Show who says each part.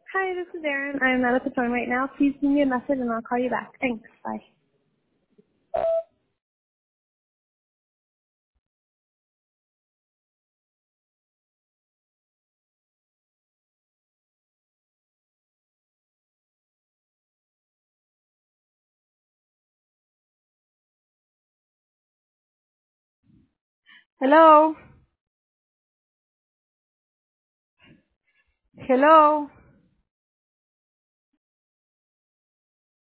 Speaker 1: Hi, this is Erin. I'm out at the phone right now. Please leave me a message and I'll call you back. Thanks. Bye. Hello? Hello?